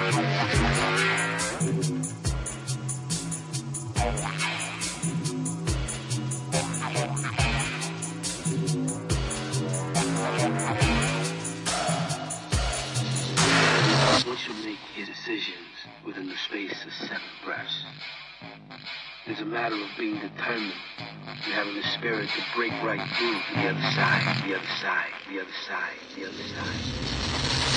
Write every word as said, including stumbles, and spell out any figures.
One should make his decisions within the space of seven breaths. It's a matter of being determined and having the spirit to break right through to the other side, the other side, the other side, the other side.